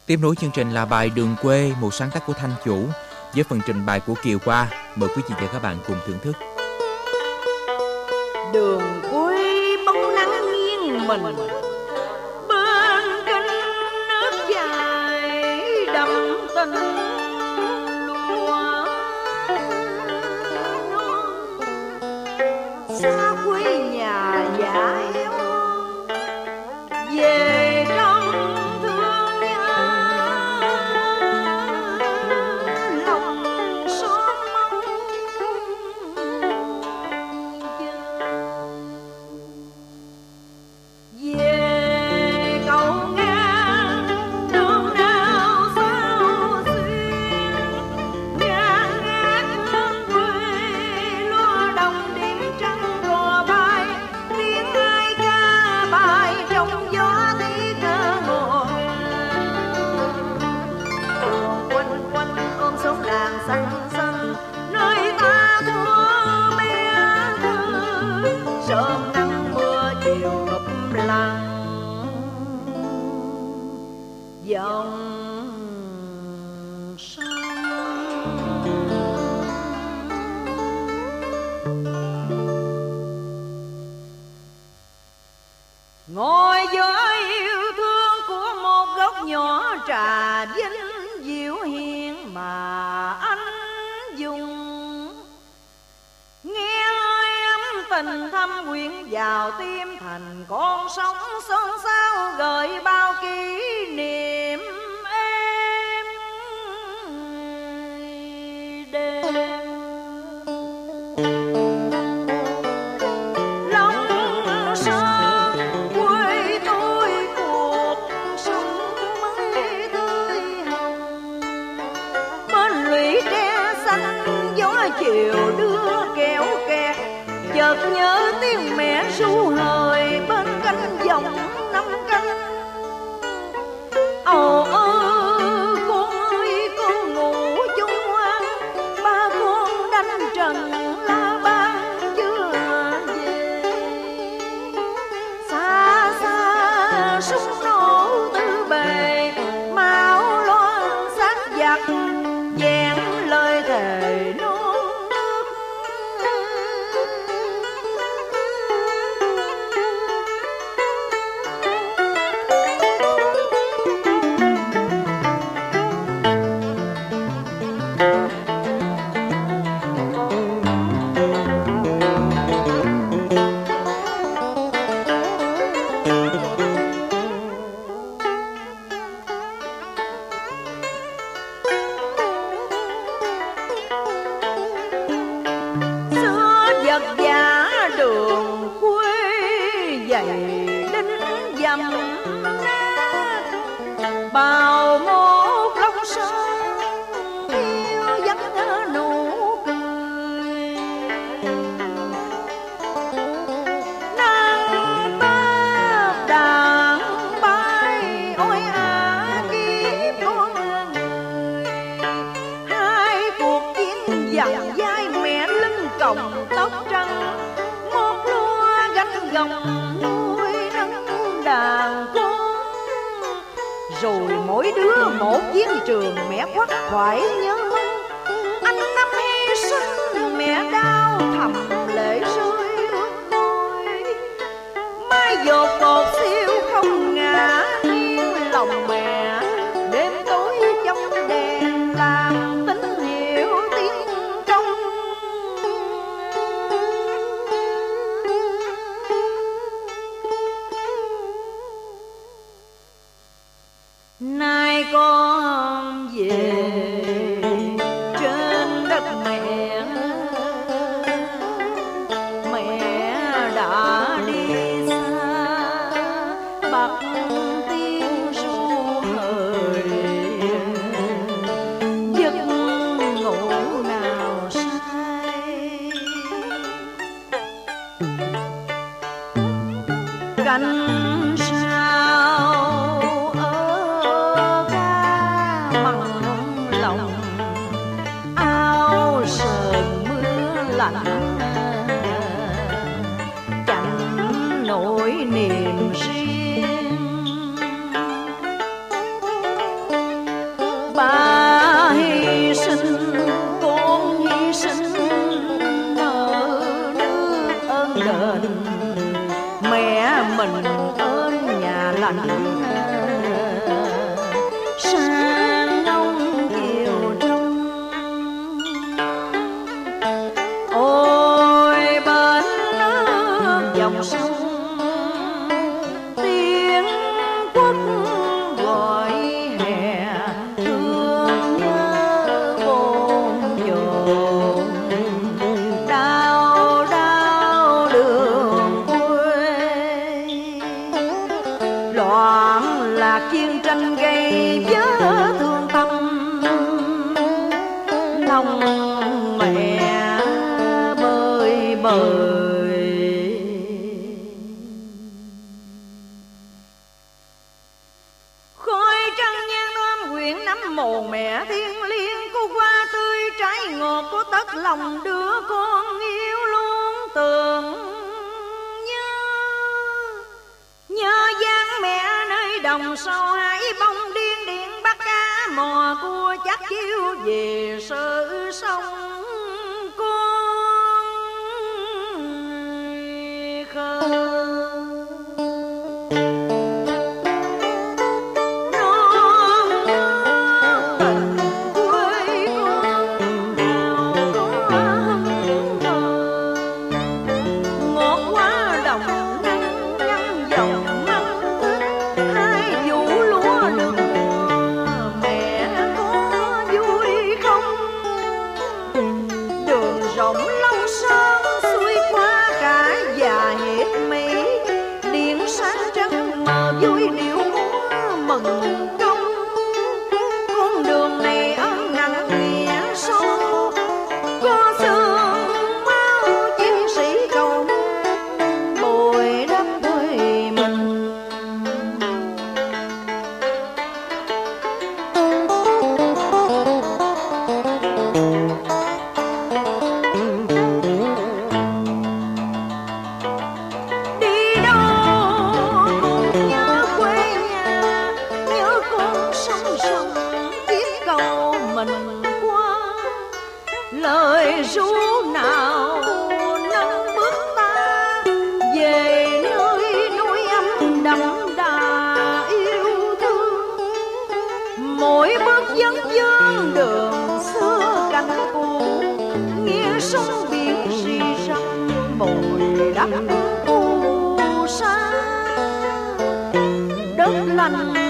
Tiếp nối chương trình là bài Đường Quê, một sáng tác của Thanh Chủ, với phần trình bày của Kiều Qua. Mời quý vị và các bạn cùng thưởng thức. Đường quê bóng nắng nghiêng mình, bên kênh nước dài đậm tình lúa non. Xa quê nhà già éo về trong thương nhớ, lòng xót mong về cầu ngang đường nào sao xuyên, ngang ngát hương quê lúa đồng điểm trăng rò bay, tiếng ai ca bài trong gió tí thơ ngồi quanh quanh ôm sống làng xanh xanh, nơi ta thua bé thơ sớm nắng mưa chiều ngập lặng dòng ngồi giữa yêu thương của một góc nhỏ trà vinh diệu hiền mà anh dùng, nghe ơi ấm tình thâm quyện vào tim, thành con sóng xôn xao gợi bao kỷ niệm êm đêm. Lòng son quê tôi cuộc sống mới tươi hồng, bên lũy tre xanh gió chiều đưa kéo kẹt, chợt nhớ tiếng mẹ ru hời bên cánh dòng năm canh. Ồ ơ con ơi con ngủ chung ngoan, ba con đánh trần la ban chưa về, xa xa súng nổ tư bề, máu loan xác giặc vẹn lời thề non nước. Xưa vật vả đường quê dày đinh dầm nát, bao một lòng son yêu dắt nụ cười. Nắng táp đàn bay ôi kiếp con người, hai cuộc chiến dằn vai mẹ lưng còng tóc trắng, một lúa gánh gồng nuôi nấng đàn con, rồi mỗi đứa một chiến trường mẹ quắt khoải nhớ mong. Anh năm hy sinh mẹ đau thầm lệ rơi ướt môi, mai dột cột siêu không ngã nghiêng lòng mẹ, đêm tối trong đèn làm tín hiệu tiếng trong. Nay con về trên đất mẹ, mẹ đã đi xa bạc tiếng ru hời, giấc ngủ nào say cánh sao ở ga mặn lòng ba hy sinh, con hy sinh nợ nước ơn đền, mẹ mình ở nhà lạnh sang ông chiều trong. Ôi bên nước dòng sông tiếng quốc gọi hè, thương nhớ bồn chồn, đau đau đường quê. Loạn lạc chiến tranh gây vỡ thương tâm, lòng mẹ bơi bời. Khói trăng nhang đom quyện nắm mồ mẹ thiêng liêng, cô hoa tươi trái ngọt của tất lòng đứa con yêu luôn tưởng nhớ dáng mẹ nơi đồng sâu hải bông điên điện bắt cá mò cua chắc chiêu về sự sông con khơi. Vui điệu múa mừng công, con đường này ân nặng nghĩa sâu, có xương máu chiến sĩ cầu bồi đắp đôi mình. Lời ru nào nâng bước ta về nơi núi ấm đậm đà yêu thương, mỗi bước dẫn dương đường xưa cánh cũ, nghe sông biển rì rầm bồi đắp phù sa đất lành